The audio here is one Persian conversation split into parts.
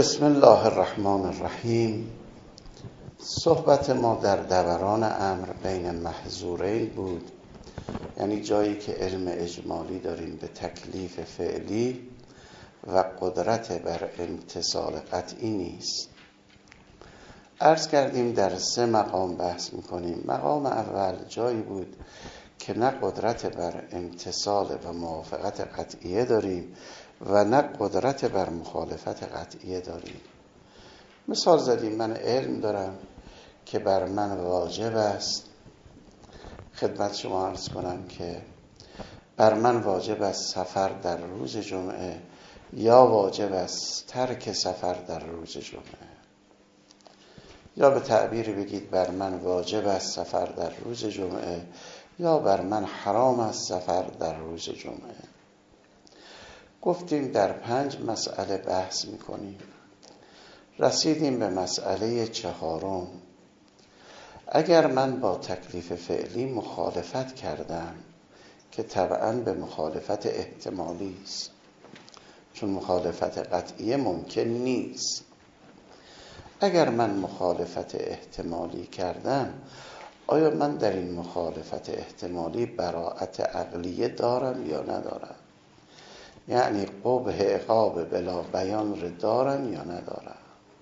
بسم الله الرحمن الرحیم. صحبت ما در دوران امر بین محظورین بود، یعنی جایی که علم اجمالی داریم به تکلیف فعلی و قدرت بر امتثال قطعی نیست. عرض کردیم در 3 مقام بحث میکنیم. مقام اول جایی بود که نه قدرت بر امتثال و موافقت قطعیه داریم و نه قدرت بر مخالفت قطعیه داریم. مثال زدیم من علم دارم که بر من واجب است، خدمت شما عرض کنم که بر من واجب است سفر در روز جمعه یا واجب است ترک سفر در روز جمعه، یا به تعبیر بگید بر من واجب است سفر در روز جمعه یا بر من حرام است سفر در روز جمعه. گفتیم در 5 مسئله بحث میکنیم. رسیدیم به مسئله 4. اگر من با تکلیف فعلی مخالفت کردم که طبعاً به مخالفت احتمالی است، چون مخالفت قطعی ممکن نیست. اگر من مخالفت احتمالی کردم، آیا من در این مخالفت احتمالی براءت عقلیه دارم یا ندارم؟ یعنی قبح عقاب بلا بیان را دارم یا ندارم؟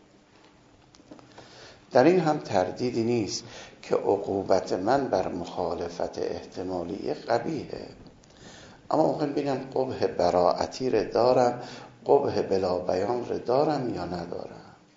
در این هم تردیدی نیست که عقوبت من بر مخالفت احتمالی قبیحه، اما ممکن بینم قبح براعتی را دارم، قبح بلا بیان را دارم یا ندارم.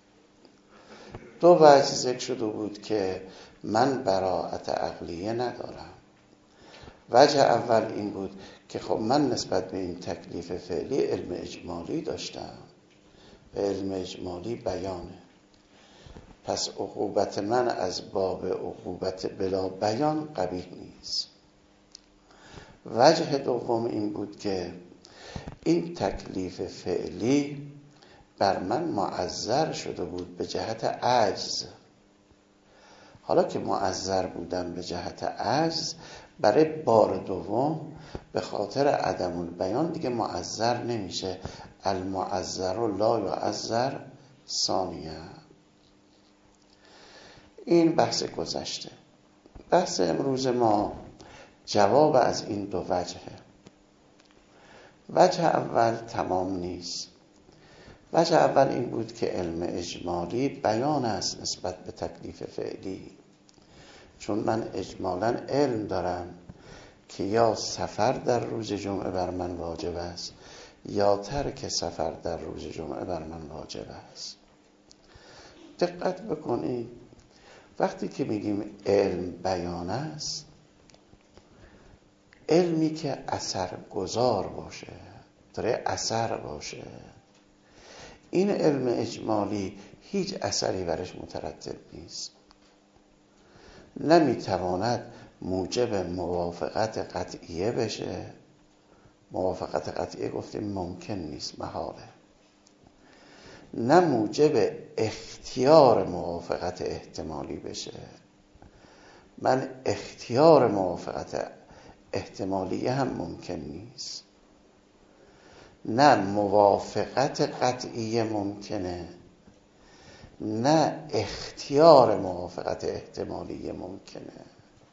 2 وجه ذکر شده بود که من براعت عقلیه ندارم. وجه اول این بود که خب من نسبت به این تکلیف فعلی علم اجمالی داشتم و علم اجمالی بیانه، پس عقوبت من از باب عقوبت بلا بیان قبیح نیست. وجه دوم این بود که این تکلیف فعلی بر من معذر شده بود به جهت عجز. حالا که معذر بودم به جهت عجز، برای بار دوم به خاطر عدم البیان دیگه معذر نمیشه. المعذر لا یعذر ثانیه. این بحث گذشته. بحث امروز ما جواب از این 2 وجهه. وجه اول تمام نیست. وجه اول این بود که علم اجمالی بیان است نسبت به تکلیف فعلی، چون من اجمالاً علم دارم که یا سفر در روز جمعه بر من واجب است یا ترک سفر در روز جمعه بر من واجب است. دقت بکنید، وقتی که میگیم علم بیان است، علمی که اثرگذار باشه، داره اثر باشه. این علم اجمالی هیچ اثری برش مترتب نیست، نمیتواند موجب موافقت قطعیه بشه. موافقت قطعیه گفتیم ممکن نیست، محاله. نه موجب اختیار موافقت احتمالی بشه. من اختیار موافقت احتمالیه هم ممکن نیست. نه موافقت قطعیه ممکنه، نه اختیار موافقت احتمالیه ممکنه.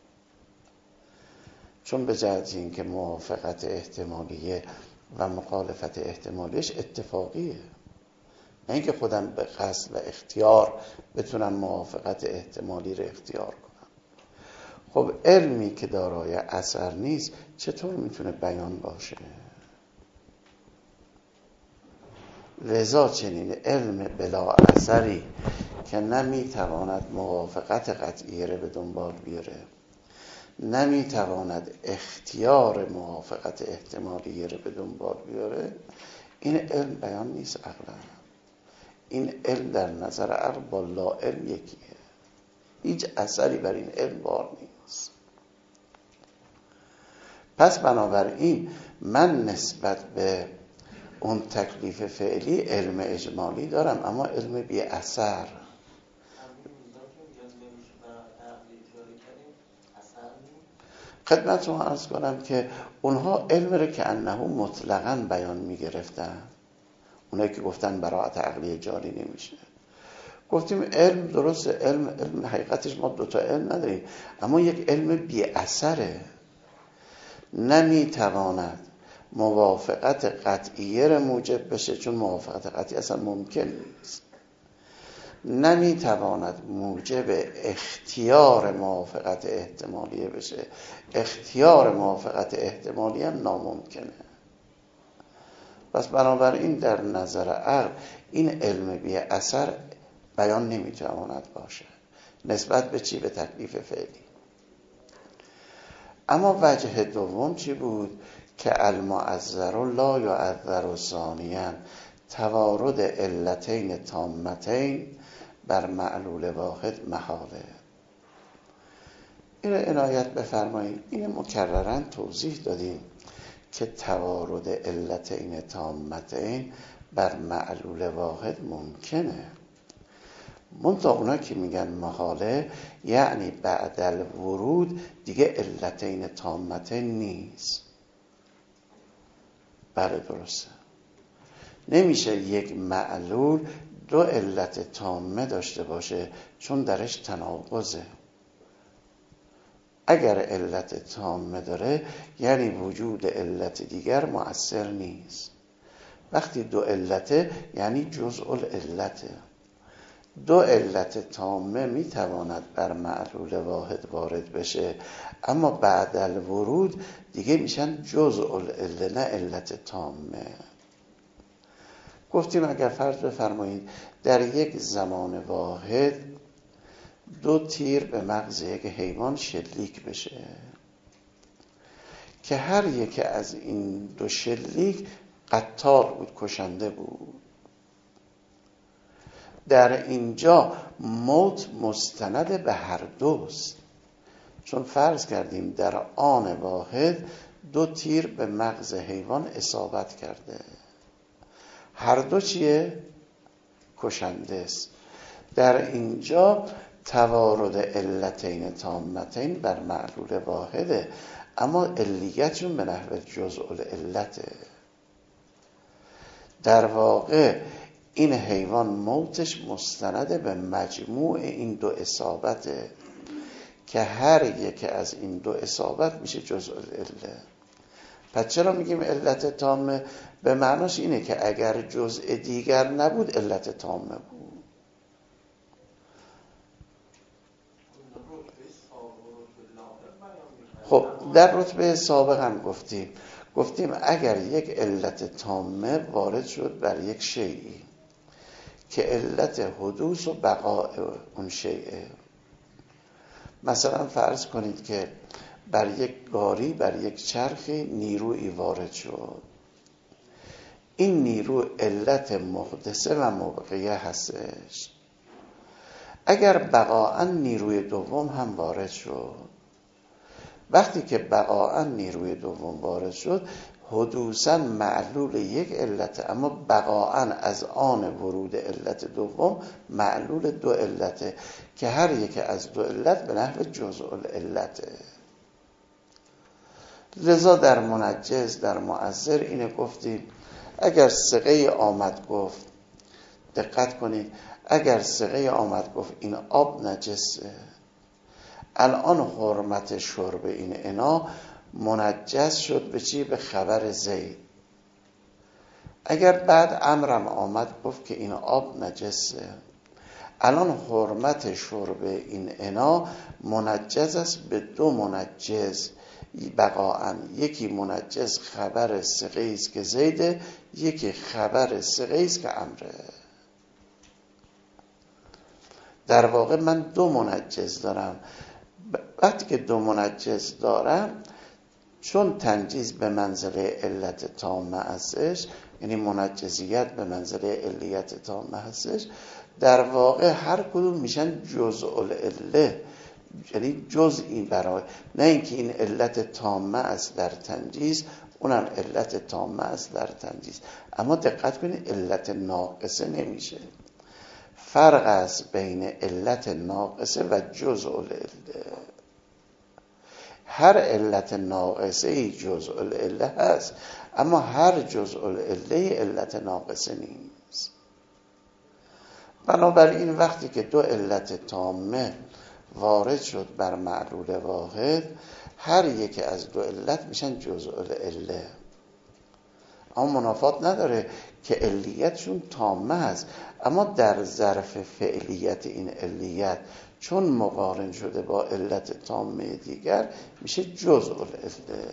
چون به جهت این که موافقت احتمالیه و مخالفت احتمالیش اتفاقیه، نه اینکه خودم به قصد و اختیار بتونم موافقت احتمالی رو اختیار کنم. خب علمی که دارای اثر نیست چطور میتونه بیان باشه؟ لذا چنین علم بلا اثری که نمیتواند موافقت قطعیه رو به دنبال بیاره، نمیتواند اختیار موافقت احتمالیه رو به دنبال بیاره، این علم بیان نیست عقلا. این علم در نظر عقل با لا علم یکیه، هیچ اثری بر این علم بار نیست. پس بنابراین من نسبت به اون تکلیف فعلی علم اجمالی دارم، اما علم بی اثر. خدمتتون عرض کنم که اونها علم رو که انه مطلقاً بیان می گرفتن، اونایی که گفتن براءت عقلی جاری نمیشه. گفتیم علم درسته، علم حقیقتش ما دوتا علم نداریم، اما یک علم بی اثره، نمیتواند موافقت قطعیه را موجب بشه، چون موافقت قطعی اصلا ممکن نیست. نمیتواند موجب اختیار موافقت احتمالیه بشه، اختیار موافقت احتمالی هم ناممکنه. پس بنابراین در نظر عقل این علم بی اثر بیان نمیتواند باشه نسبت به چی؟ به تکلیف فعلی. اما وجه دوم چی بود؟ که المعذر لا یعذر ثانیا، توارد علتین تامتین بر معلول واحد محاله. این عنایت بفرمایید، این مکررن توضیح دادیم که توارد علتین تامتین بر معلول واحد ممکنه، منتها اونا که میگن محاله یعنی بعد الورود دیگه علتین تامتین نیست. بله درسته، نمیشه یک معلول دو علت تامه داشته باشه چون درش تناقضه. اگر علت تامه داره یعنی وجود علت دیگر مؤثر نیست. وقتی دو علته یعنی جزء العلته. دو علت تامه میتواند بر معلول واحد وارد بشه، اما بعد الورود دیگه میشن جزء العله نه علت تامه. گفتیم اگر فرض بفرمایید در یک زمان واحد دو تیر به مغز یک حیوان شلیک بشه که هر یک از این دو شلیک قتال بود، کشنده بود، در اینجا موت مستند به هر دوست، چون فرض کردیم در آن واحد دو تیر به مغز حیوان اصابت کرده، هر دو چیه؟ کشنده است. در اینجا توارد علتین تامتین بر معلول واحده، اما علیتشون به نحو جزء العلته. در واقع این حیوان موتش مستنده به مجموع این دو اصابته که هر یک از این دو اصابت میشه جزء العله. پس چرا میگیم علت تامه؟ به معناش اینه که اگر جزء دیگر نبود علت تامه بود. خب در رتبه سابق هم گفتیم اگر یک علت تامه وارد شد بر یک شیئی که علت حدوث و بقاء اون شیئه، مثلا فرض کنید که بر یک گاری، بر یک چرخی نیرویی وارد شد، این نیرو علت محدثه و مبقیه هستش. اگر بقاء نیروی دوم هم وارد شد، وقتی که بقاء نیروی دوم وارد شد حدوثاً معلول یک علت، اما بقاء از آن ورود علت دوم معلول دو علته که هر یک از دو علت به نحو جزء العلته. لذا در منجز، در معذر اینه گفتیم اگر ثقه آمد گفت، دقت کنید، اگر ثقه آمد گفت این آب نجسه، الان حرمت شرب این انا منجز شد به چی؟ به خبر زید. اگر بعد امرم آمد گفت که این آب نجسه، الان حرمت شرب این انا منجز است به دو منجز بقاء. یکی منجز خبر ثقه است که زیده، یکی خبر ثقه است که امره. در واقع من دو منجز دارم. وقتی که دو منجز دارم، چون تنجیز به منزله علت تامه هستش، یعنی منجزیت به منزله علیت تامه هستش، در واقع هر کدوم میشن جزء العله، یعنی جزئی برای، نه اینکه این علت تامه است در تنجیز، اونم علت تامه است در تنجیز. اما دقت کنید علت ناقصه نمیشه. فرق است بین علت ناقصه و جزء العله. هر علت ناقصه ای جزء العله هست، اما هر جزء العله علت ناقصه نیست. بنابراین وقتی که دو علت تامه وارد شد بر معلول واحد، هر یک از دو علت میشن جزء العله. اما منافات نداره که علیتشون تامه هست، اما در ظرف فعلیت این علیت چون مقارن شده با علت تامه دیگر میشه جزء العله.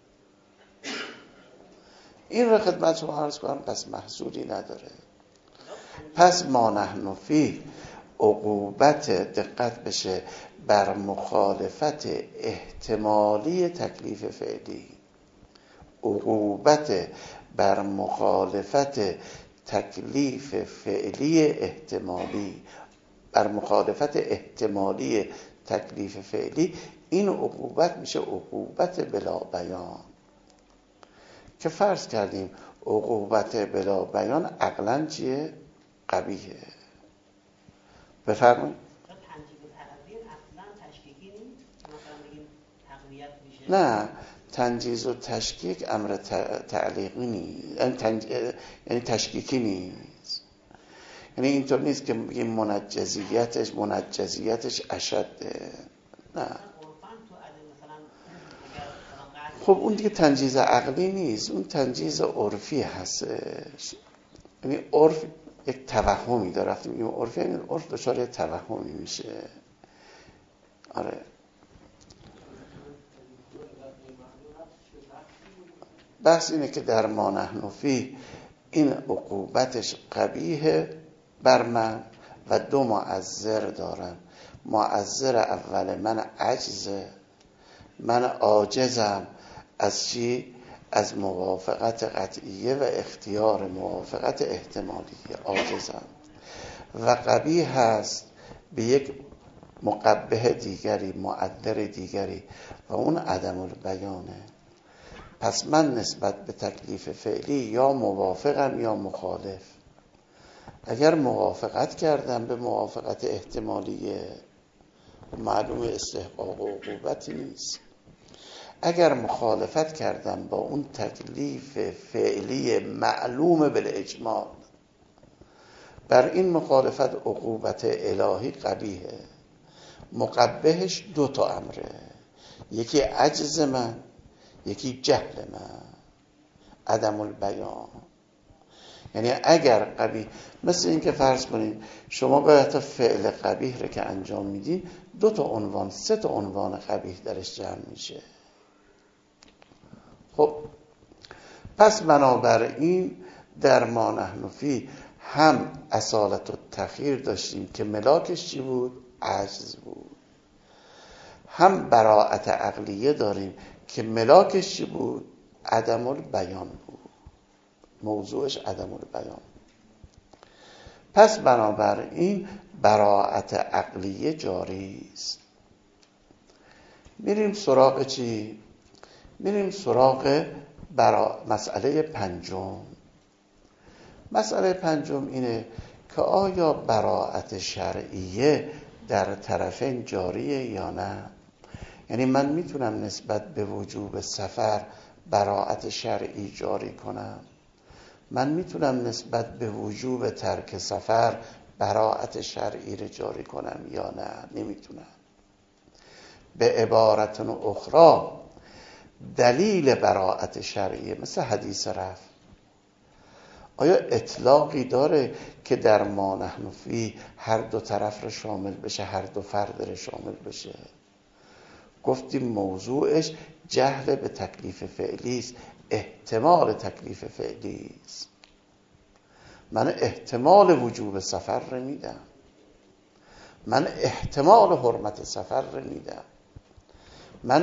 این را خدمت شما عرض کنم، پس محصولی نداره. پس ما نحن فیه عقوبت، دقت بشه، بر مخالفت احتمالی تکلیف فعلی، عقوبت بر مخالفت تکلیف فعلی احتمالی، بر مخالفت احتمالی تکلیف فعلی، این عقوبت میشه عقوبت بلا بیان. که فرض کردیم عقوبت بلا بیان عقلاً چیه؟ قبیحه. بفرمایید. نه، تنجیز و تشکیک امر تعلیقی نیست، یعنی تشکیکی نیست. یعنی اینطور نیست که بگیم منجزیتش اشده. نه، خب اون دیگه تنجیز عقلی نیست، اون تنجیز عرفی هستش. یعنی عرف یک توهمی داره، رفتیم این عرفی، یعنی عرف دچار توهمی میشه. آره، بحث اینه که در ما نحن فیه این عقوبتش قبیحه بر من و دو معذر دارم. معذر اول من عجزه، من عاجزم از چی؟ از موافقت قطعیه و اختیار موافقت احتمالیه، عاجزم. و قبیح هست به یک مقبح دیگری، معذر دیگری، و اون عدم البیانه. پس من نسبت به تکلیف فعلی یا موافقم یا مخالف. اگر موافقت کردم به موافقت احتمالیه، معلوم استحقاق و عقوبتی نیست. اگر مخالفت کردم با اون تکلیف فعلی معلوم بالاجمال، بر این مخالفت عقوبت الهی قبیحه. مقبحش دو تا امره، یکی عجز من، یکی جهل من، عدم البیان. یعنی اگر قبیح، مثل این که فرض کنید شما باید فعل قبیح رو که انجام میدین، دو تا عنوان، سه تا عنوان قبیح درش جمع میشه. خب پس بنابراین در ما نحن فیه هم اصالت و تخییر داشتیم که ملاکش چی بود؟ عجز بود. هم براءت عقلیه داریم که ملاکش چی بود؟ عدم البیان بود، موضوعش عدم البیان. پس بنابراین براءت عقلیه جاری است. میریم سراغ چی؟ میریم سراغ مسئله پنجم. مسئله پنجم اینه که آیا براءت شرعیه در طرفین جاریه یا نه؟ یعنی من میتونم نسبت به وجوب سفر براءت شرعی جاری کنم، من میتونم نسبت به وجوب ترک سفر براءت شرعی رو جاری کنم یا نه؟ نمیتونم. به عبارت اخرى دلیل براءت شرعیه مثل حدیث رفع، آیا اطلاقی داره که در ما نحن فیه هر دو طرف رو شامل بشه، هر دو فرد رو شامل بشه؟ گفتیم موضوعش جهل به تکلیف فعلی است، احتمال تکلیف فعلی است. من احتمال وجوب سفر رو میدم، من احتمال حرمت سفر رو میدم، من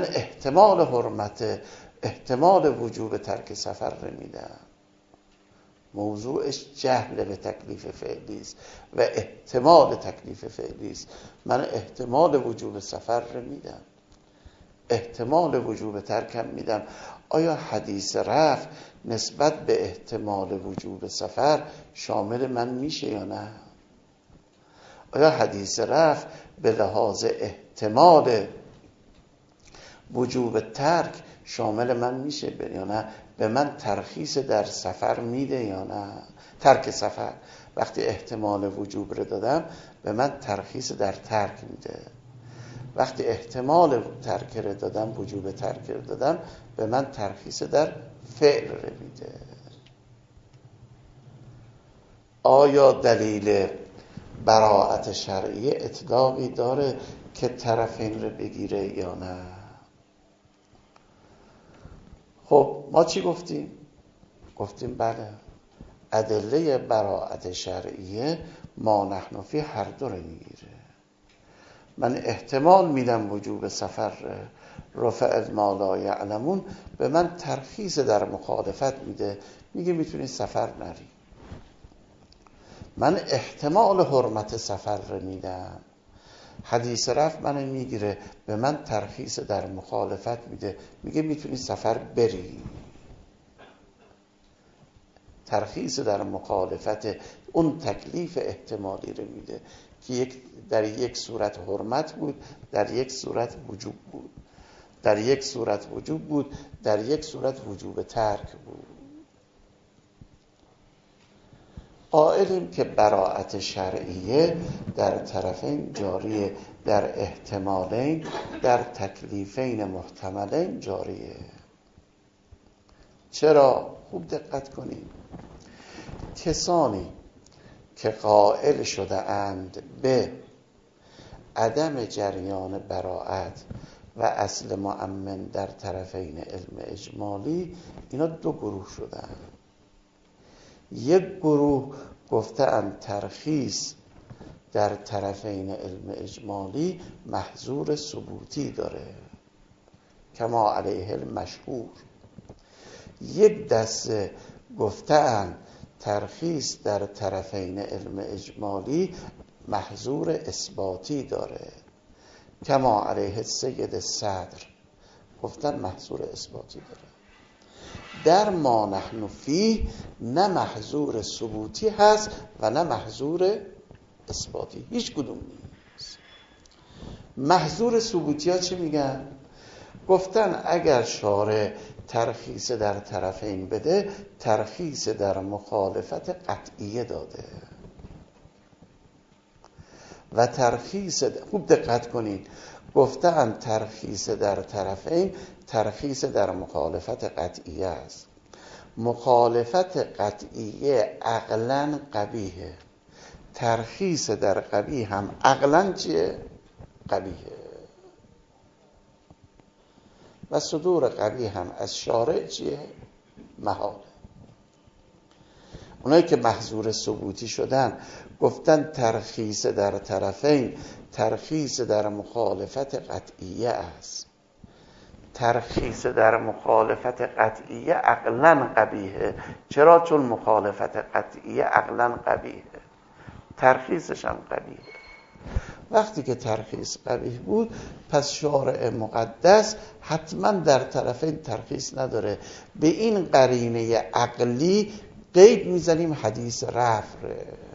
احتمال وجوب ترک سفر رو میدم. موضوعش جهل به تکلیف فعلی است و احتمال تکلیف فعلی است. من احتمال وجوب سفر رو میدم، احتمال وجوب ترکم میدم. آیا حدیث رفع نسبت به احتمال وجوب سفر شامل من میشه یا نه؟ آیا حدیث رفع به لحاظ احتمال وجوب ترک شامل من میشه یا نه؟ به من ترخیص در سفر میده یا نه؟ ترک سفر، وقتی احتمال وجوب رو دادم به من ترخیص در ترک میده. وقتی احتمال ترک رو دادم، وجوب ترک رو دادم، به من ترخیص در فعل رو میده. آیا دلیل براءت شرعی اطلاقی داره که طرفین رو بگیره یا نه؟ خب ما چی گفتیم؟ گفتیم بله، ادله براءت شرعیه ما نحن فی هر دو رو میگیره. من احتمال میدم وجوب سفر رفع ما لا یعلمون، به من ترخیص در مخالفت میده، میگه میتونی سفر نری. من احتمال حرمت سفر رو میدم، حدیث رفع منو میگیره، به من ترخیص در مخالفت میده، میگه میتونی سفر بری. ترخیص در مخالفت اون تکلیف احتمالی رو میده که در یک صورت حرمت بود، در یک صورت وجوب بود، در یک صورت وجوب بود، در یک صورت وجوب ترک بود. قائلیم که براءت شرعیه در طرفین جاریه، در احتمالین، در تکلیفین محتملین جاریه. چرا؟ خوب دقت کنید. کسانی که قائل شده اند به عدم جریان براءت و اصل مؤمن در طرفین علم اجمالی، اینا دو گروه شدن. یک گروه گفتند ترخیص در طرفین علم اجمالی محظور ثبوتی داره، کما علیه المشهور. یک دسته گفتند ترخیص در طرفین علم اجمالی محظور اثباتی داره، کما علیه السید صدر، گفتن محظور اثباتی داره. در ما نحن فیه نه محظور ثبوتی هست و نه محظور اثباتی، هیچ کدوم نیست. محظور ثبوتی ها چی میگن؟ گفتن اگر شارع ترخیص در طرفین بده، ترخیص در مخالفت قطعیه داده و ترخیص خوب دقت کنید، گفتن ترخیص در طرفین ترخیص در مخالفت قطعیه است. مخالفت قطعیه عقلاً قبیحه، ترخیص در قبیح هم عقلاً چیه؟ قبیحه. و صدور قبیح هم از شارع چیه؟ محاله. اونایی که محظور ثبوتی شدن گفتن ترخیص در طرفین ترخیص در مخالفت قطعیه است. ترخیص در مخالفت قطعیه عقلاً قبیحه. چرا؟ چون مخالفت قطعیه عقلاً قبیحه، ترخیصش هم قبیحه. وقتی که ترخیص قبیح بود، پس شارع مقدس حتما در طرفین ترخیص نداره. به این قرینه عقلی قید میزنیم حدیث رفع.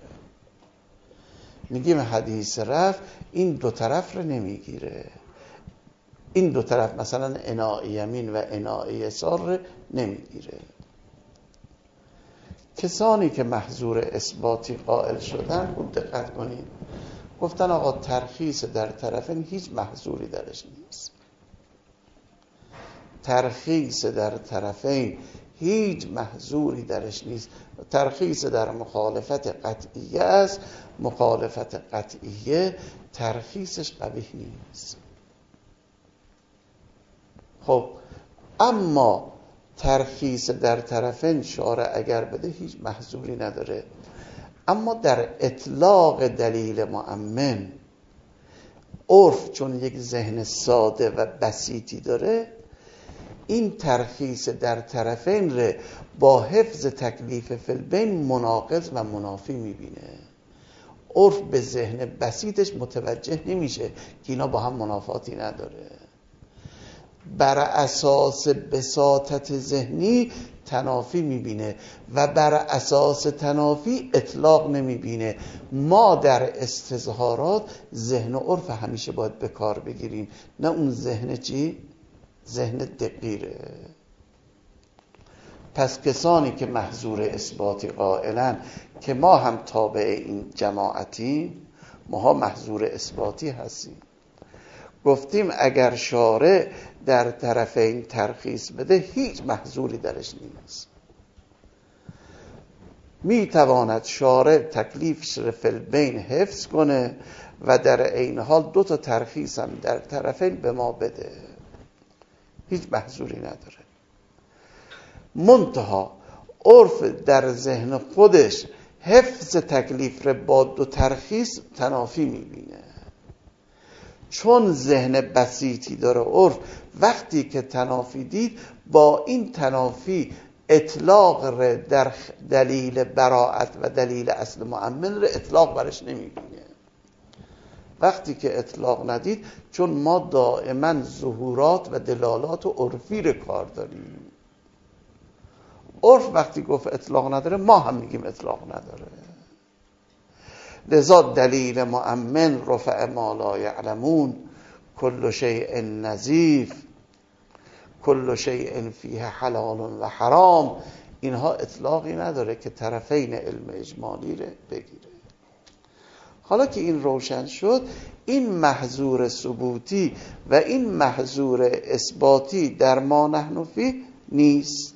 میگیم حدیث رفع این دو طرف رو نمیگیره، این دو طرف مثلا اناء یمین و اناء یسار رو نمیگیره. کسانی که محظور اثباتی قائل شدن خوب دقت کنید، گفتن آقا ترخیص در طرفین هیچ محظوری درش نیست. ترخیص در طرفین هیچ محظوری درش نیست. ترخیص در مخالفت قطعیه است. مخالفت قطعیه ترخیصش قبیح نیست. خب اما ترخیص در طرفین شارع اگر بده هیچ محظوری نداره. اما در اطلاق دلیل مؤمن عرف چون یک ذهن ساده و بسیطی داره، این ترخیص در طرفین ره با حفظ تکلیف فی البین مناقض و منافی میبینه. عرف به ذهن بسیطش متوجه نمیشه که اینا با هم منافاتی نداره. بر اساس بساطت ذهنی تنافی میبینه و بر اساس تنافی اطلاق نمیبینه. ما در استظهارات ذهن و عرف همیشه باید به کار بگیریم، نه اون ذهن چی؟ ذهن دقیقه. پس کسانی که محظور اثباتی قائلن که ما هم تابع این جماعتیم، ماها محظور اثباتی هستیم. گفتیم اگر شارع در طرفین ترخیص بده هیچ محظوری درش نیست. می تواند شارع تکلیفش رو فی البین حفظ کنه و در عین حال 2 تا ترخیص هم در طرفین به ما بده، هیچ محظوری نداره. منتها عرف در ذهن خودش حفظ تکلیف رو با 2 ترخیص تنافی میبینه. چون ذهن بسیطی داره عرف، وقتی که تنافی دید با این تنافی اطلاق رو در دلیل براعت و دلیل اصل مؤمن رو اطلاق برش نمیبینه. وقتی که اطلاق ندید، چون ما دائما ظهورات و دلالات و عرفی رو کار داریم، عرف وقتی گفت اطلاق نداره ما هم میگیم اطلاق نداره. لذا دلیل مؤمن رفع ما لا یعلمون کل شیء نظیف کل شیء فیه حلال و حرام، اینها اطلاقی نداره که طرفین علم اجمالی رو بگیره. حالا که این روشن شد، این محظور ثبوتی و این محظور اثباتی در ما نحن فیه نیست.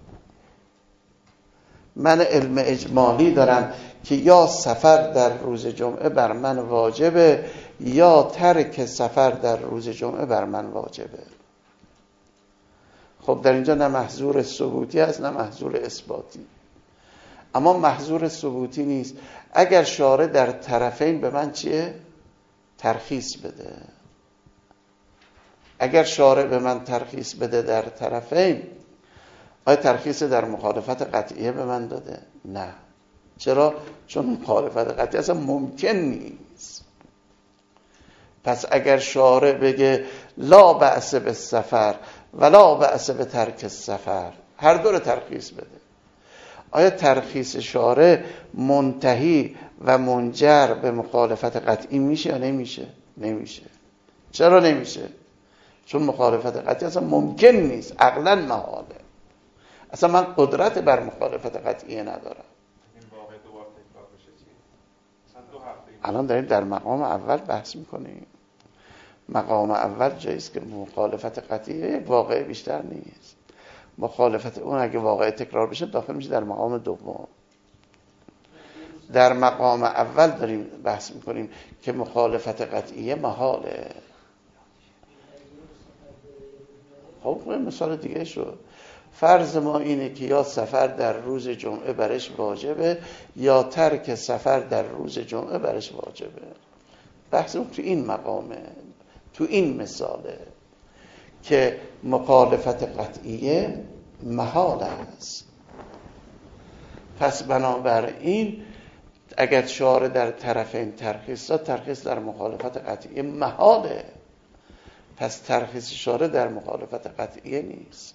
من علم اجمالی دارم که یا سفر در روز جمعه بر من واجبه یا ترک سفر در روز جمعه بر من واجبه. خب در اینجا نه محظور ثبوتی هست نه محظور اثباتی. اما محظور ثبوتی نیست. اگر شارع در طرفین به من چیه؟ ترخیص بده. اگر شارع به من ترخیص بده در طرفین، آیا ترخیص در مخالفت قطعیه به من داده؟ نه. چرا؟ چون مخالفت قطعیه اصلا ممکن نیست. پس اگر شارع بگه لا بأس بالسفر ولا بأس بترک السفر، هر دو رو ترخیص بده، آیا ترخیص شارع منتهی و منجر به مخالفت قطعی میشه یا نمیشه؟ نمیشه. چرا نمیشه؟ چون مخالفت قطعی اصلا ممکن نیست، عقلا محاله. اصلا من قدرت بر مخالفت قطعی ندارم. الان داریم در مقام اول بحث میکنیم. مقام اول جاییست که مخالفت قطعی یک واقعه بیشتر نیست. مخالفت اون اگه واقعه تکرار بشه داخل میشه در مقام دوم. در مقام اول داریم بحث میکنیم که مخالفت قطعی محاله. خب مثال دیگه شد. فرض ما اینه که یا سفر در روز جمعه برش واجبه یا ترک سفر در روز جمعه برش واجبه. بحث اون تو این مقامه، تو این مثاله که مخالفت قطعیه محال است. پس بنابراین اگر شارع در طرفین ترخیص داد، ترخیص در مخالفت قطعیه محاله. پس ترخیص شارع در مخالفت قطعیه نیست.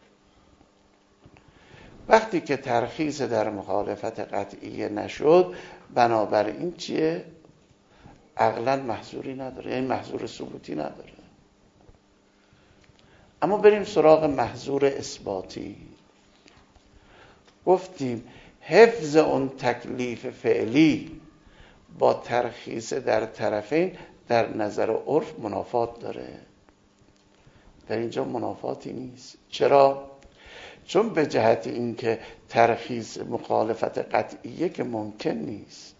وقتی که ترخیص در مخالفت قطعیه نشد، بنابراین چیه؟ عقلا محظوری نداره، یعنی محظور ثبوتی نداره. اما بریم سراغ محظور اثباتی. گفتیم حفظ اون تکلیف فعلی با ترخیص در طرفین در نظر عرف منافات داره. در اینجا منافاتی نیست. چرا؟ چون به جهت اینکه ترخیص مخالفت قطعیه که ممکن نیست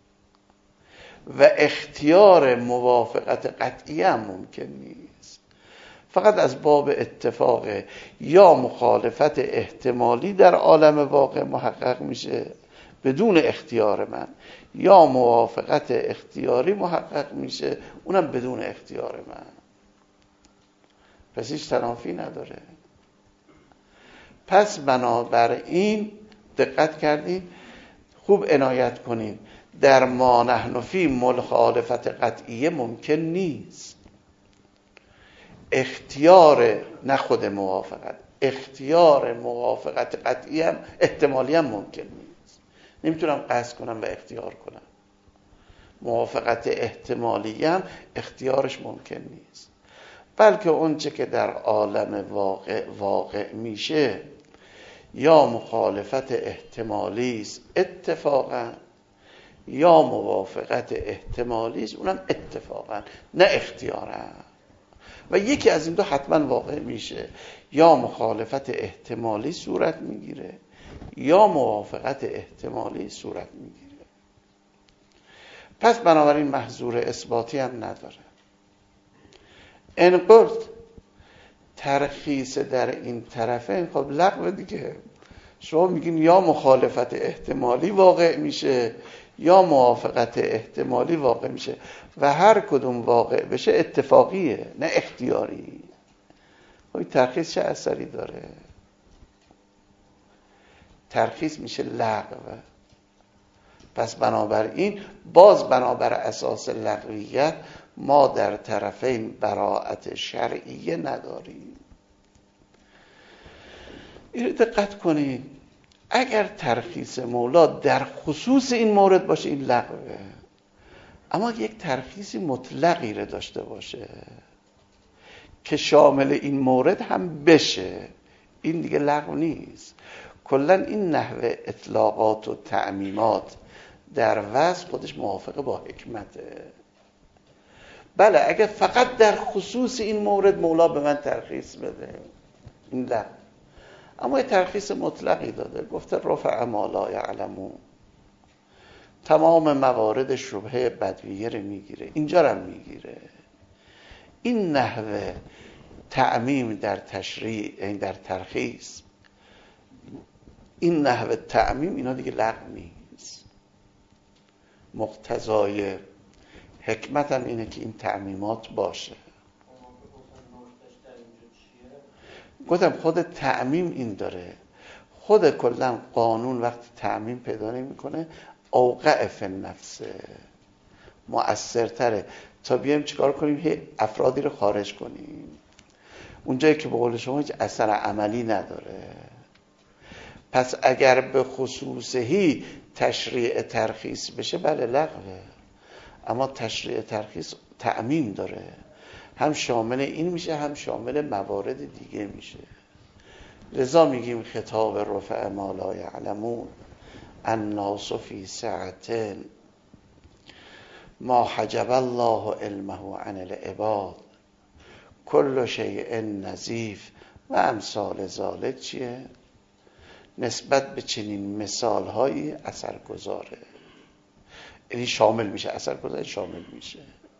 و اختیار موافقت قطعیه هم ممکن نیست، فقط از باب اتفاق یا مخالفت احتمالی در عالم واقع محقق میشه بدون اختیار من، یا موافقت اختیاری محقق میشه اونم بدون اختیار من. پس هیچ تنافی نداره. پس بنابراین دقت کردید، خوب عنایت کنید، در ما نحن فی مخالفت قطعیه ممکن نیست. اختیار نه خود موافقت، اختیار موافقت قطعی هم احتمالی هم ممکن نیست. نمیتونم قصد کنم و اختیار کنم. موافقت احتمالی هم اختیارش ممکن نیست، بلکه اون چه که در عالم واقع میشه یا مخالفت احتمالی است اتفاقا، یا موافقت احتمالی است اونم اتفاقا نه اختیارا. و یکی از این دو حتما واقع میشه، یا مخالفت احتمالی صورت میگیره یا موافقت احتمالی صورت میگیره. پس بنابراین محظور اثباتی هم نداره. انقلت ترخیص در این طرفین خب لغو دیگه. شما میگین یا مخالفت احتمالی واقع میشه یا موافقت احتمالی واقع میشه و هر کدوم واقع بشه اتفاقیه نه اختیاری. خب این ترخیص چه اثری داره؟ ترخیص میشه لغو. پس بنابراین باز بنابر اساس لغویت ما در طرفین براءت شرعیه نداریم. این دقت کنید، اگر ترخیص مولا در خصوص این مورد باشه این لغوه، اما یک ترخیصی مطلقی رو داشته باشه که شامل این مورد هم بشه، این دیگه لغو نیست. کلا این نحوه اطلاقات و تعمیمات در وضع خودش موافقه با حکمته. بله اگر فقط در خصوص این مورد مولا به من ترخیص بده این لغو، اما یه ترخیص مطلقی داده، گفته رفع ما لا یعلمون، تمام موارد شبهه بدویه رو میگیره، اینجا رو میگیره. این نحوه تعمیم در تشریع، این در ترخیص، این نحوه تعمیم اینا دیگه لغو نیست. مقتضای حکمت هم اینه که این تعمیمات باشه. گفتم خود تعمیم این داره، خود کلا قانون وقتی تعمیم پیدا نمیکنه اوقع فی النفس مؤثرتره تا بیایم چیکار کنیم هی افرادی رو خارج کنیم اونجایی که به قول شما هیچ اثر عملی نداره. پس اگر به خصوصهی تشریع ترخیص بشه بله لغوه، اما تشریع ترخیص تعمیم داره، هم شامل این میشه هم شامل موارد دیگه میشه. لذا میگیم خطاب رفع ما لا یعلمون الناس فی سعة ما حجب الله علمه عن العباد کل شیء نظیف و امثال ذالک چیه؟ نسبت به چنین مثال هایی اثرگذاره، یعنی شامل میشه، اثرگذار شامل میشه،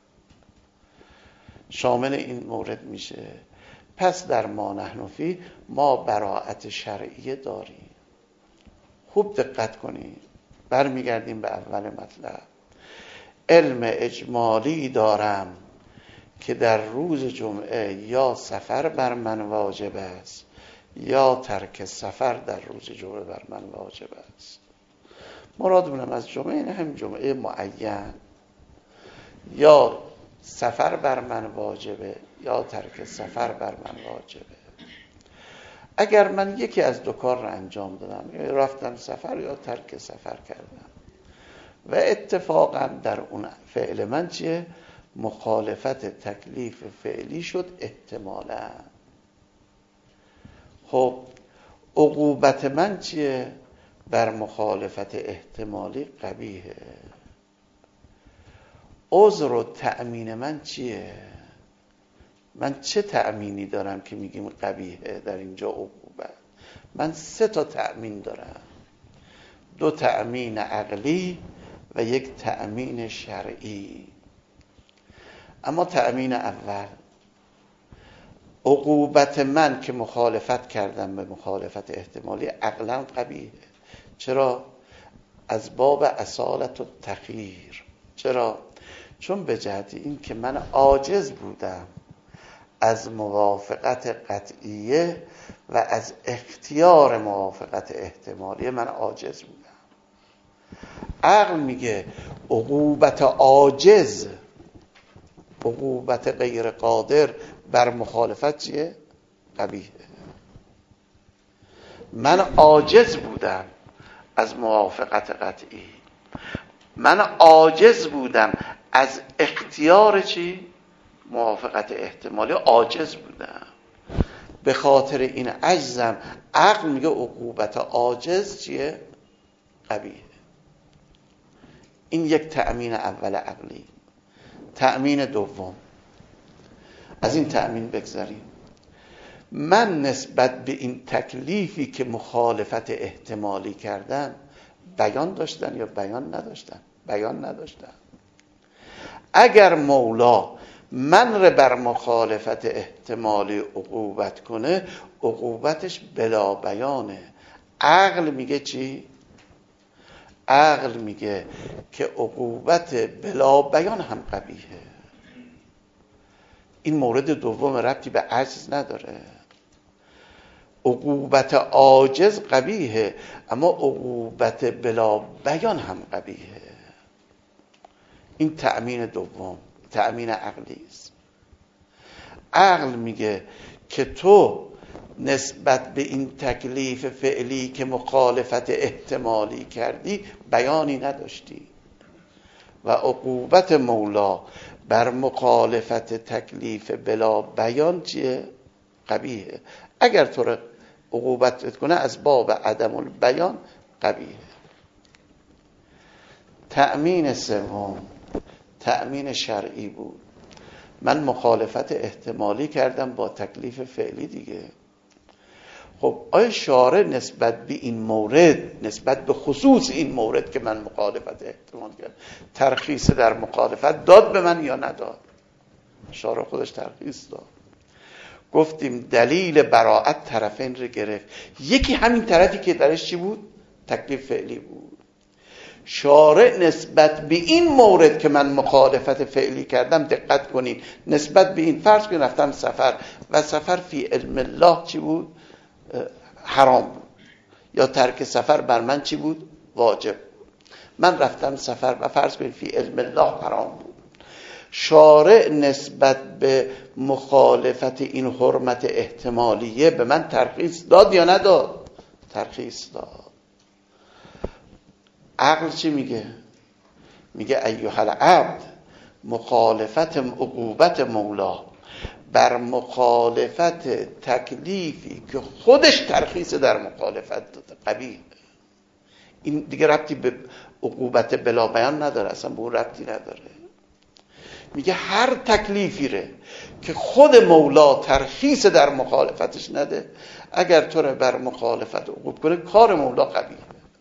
شامل این مورد میشه. پس در ما نحن فی ما براءت شرعیه داریم. خوب دقت کنید، برمیگردیم به اول مطلب. علم اجمالی دارم که در روز جمعه یا سفر بر من واجب است یا ترک سفر در روز جمعه بر من واجب است. مرادمونم از جمعه این هم جمعه معین، یا سفر بر من واجبه یا ترک سفر بر من واجبه. اگر من یکی از دو کار رو انجام دادم، یا رفتم سفر یا ترک سفر کردم و اتفاقا در اون فعل من چیه؟ مخالفت تکلیف فعلی شد احتمالا، خب عقوبت من چیه؟ بر مخالفت احتمالی قبیحه. عذر و تأمین من چیه؟ من چه تأمینی دارم که میگیم قبیحه در اینجا عقوبت؟ من 3 تا تأمین دارم، 2 تأمین عقلی و 1 تأمین شرعی. اما تأمین اول، عقوبت من که مخالفت کردم به مخالفت احتمالی عقلا قبیحه. چرا؟ از باب اصالت و تخییر. چرا؟ چون به جهت این که من عاجز بودم از موافقت قطعیه و از اختیار موافقت احتمالیه، من عاجز بودم. عقل میگه عقوبت عاجز، عقوبت غیر قادر بر مخالفت چیه؟ قبیحه. من عاجز بودم از موافقت قطعی، من عاجز بودم از اختیار چی؟ موافقت احتمالی، عاجز بودم. به خاطر این عجزم عقل میگه عقوبت عاجز چیه؟ قبیحه. این یک تأمین اول عقلی. تأمین دوم، از این تأمین بگذاریم. من نسبت به این تکلیفی که مخالفت احتمالی کردم بیان داشتن یا بیان نداشتن؟ بیان نداشتن. اگر مولا من رو بر مخالفت احتمالی عقوبت کنه، عقوبتش بلا بیانه. عقل میگه چی؟ عقل میگه که عقوبت بلا بیان هم قبیحه. این مورد دوم ربطی به عجز نداره. عقوبت عاجز قبیحه، اما عقوبت بلا بیان هم قبیحه. این تأمین دوم، تأمین عقلی است. عقل میگه که تو نسبت به این تکلیف فعلی که مخالفت احتمالی کردی بیانی نداشتی و عقوبت مولا بر مخالفت تکلیف بلا بیان چیه؟ قبیحه. اگر تو رو عقوبت کنه از باب عدم البیان قبیحه. تأمین سوم تأمین شرعی بود. من مخالفت احتمالی کردم با تکلیف فعلی دیگه. خب آیا شارع نسبت به این مورد، نسبت به خصوص این مورد که من مخالفت احتمال کردم، ترخیص در مخالفت داد به من یا نداد؟ شارع خودش ترخیص داد. گفتیم دلیل براءت طرفین رو گرفت. یکی همین طرفی که درش چی بود؟ تکلیف فعلی بود. شارع نسبت به این مورد که من مخالفت فعلی کردم، دقت کنین، نسبت به این فرض که رفتم سفر و سفر فی علم الله چی بود؟ حرام بود. یا ترک سفر بر من چی بود؟ واجب. من رفتم سفر و فرض کنین فی علم الله حرام بود. شارع نسبت به مخالفت این حرمت احتمالیه به من ترخیص داد یا نداد؟ ترخیص داد. عقل چی میگه؟ میگه ایها العبد، مخالفت عقوبت مولا بر مخالفت تکلیفی که خودش ترخیص در مخالفت داده قبیح. این دیگه ربطی به عقوبت بلا بیان نداره، اصلا به اون ربطی نداره. میگه هر تکلیفی ره که خود مولا ترخیص در مخالفتش نده، اگر تو رو بر مخالفت عقوب کنه، کار مولا قبیحه.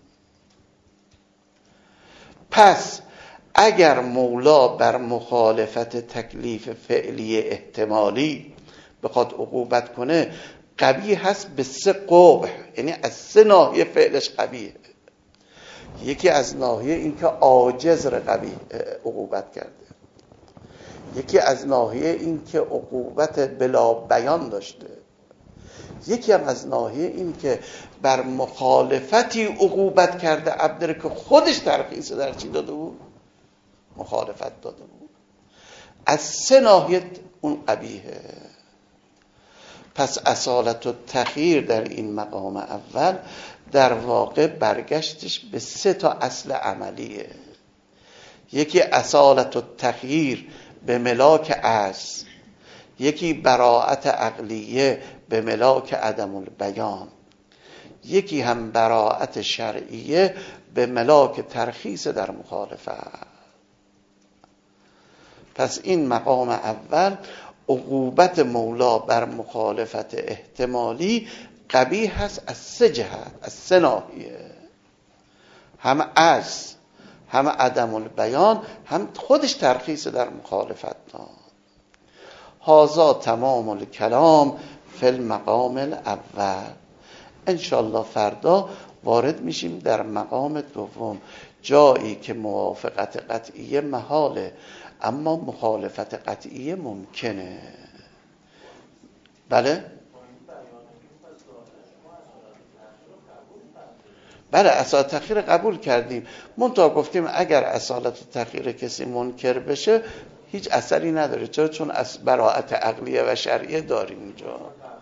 پس اگر مولا بر مخالفت تکلیف فعلی احتمالی بخواد عقوبت کنه، قبیح هست به سه قبح، یعنی از سه ناحیه فعلش قبیحه. یکی از ناحیه این که عاجز رو قبیح عقوبت کرده، یکی از ناحیه این که عقوبت بلا بیان داشته، یکی هم از ناحیه این که بر مخالفتی عقوبت کرده عبد که خودش ترخیص در چی داده بود؟ مخالفت داده بود. از سه ناحیه اون قبیحه. پس اصالت و تخییر در این مقام اول در واقع برگشتش به سه تا اصل عملیه. یکی اصالت و تخییر به ملاک عجز، یکی براءت عقلیه به ملاک عدم البیان، یکی هم براءت شرعیه به ملاک ترخیص در مخالفت. پس این مقام اول، عقوبت مولا بر مخالفت احتمالی قبیح هست از سه جهت، از سه ناحیه، هم عجز، هم عدم البیان، هم خودش ترخیص در مخالفت داد. هذا تمام الکلام فی المقام الاول. انشالله فردا وارد میشیم در مقام دوم، جایی که موافقت قطعیه محاله اما مخالفت قطعیه ممکنه. بله؟ بله، اصالت تخییر قبول کردیم. منتها گفتیم اگر اصالت تخییر کسی منکر بشه هیچ اثری نداره. چرا؟ چون از براءت عقلیه و شرعیه داریم اینجا.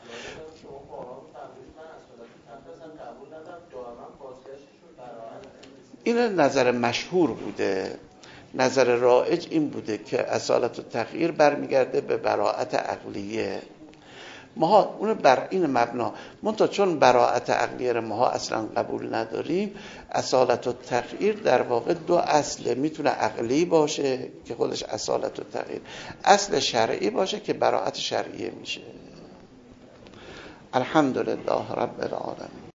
این نظر مشهور بوده. نظر رایج این بوده که اصالت و تخییر برمیگرده به براءت عقلیه. ماها اون بر این مبنا منتها چون براءت عقلیه رو ماها اصلا قبول نداریم، اصالت و تغییر در واقع دو اصله، میتونه عقلی باشه که خودش اصالت و تغییر، اصل شرعی باشه که براءت شرعیه میشه. الحمدلله رب العالمین.